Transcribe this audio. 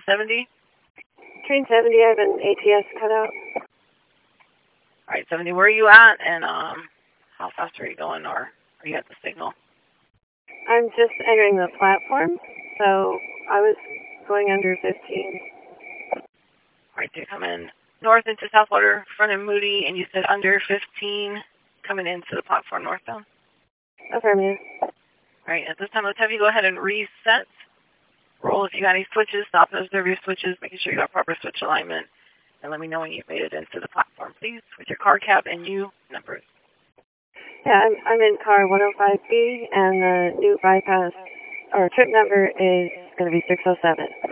70? Train 70, I have an ATS cutout. All right, 70, where are you at, and how fast are you going, or are you at the signal? I'm just entering the platform, so I was going under 15. All right, so you're coming north into Southwater, front of Moody, and you said under 15 coming into the platform northbound? Affirmative. All right, at this time, let's have you go ahead and reset. Roll if you got any switches, stop and observe your switches, making sure you got proper switch alignment, and let me know when you've made it into the platform, please, with your car cab and U numbers. Yeah, I'm in car 105B, and the new bypass, or trip number is going to be 607.